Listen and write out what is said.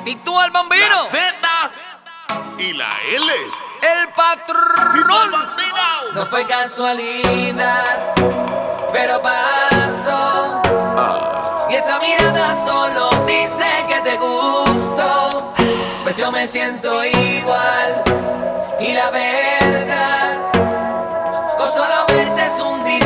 Titú el Bambino, La Z y la L. el Tito el patrón. Bambino. No fue casualidad, pero pasó. Y esa mirada solo dice que te gusto. Pues yo me siento igual. Y la verdad, con solo verte es un disfrute.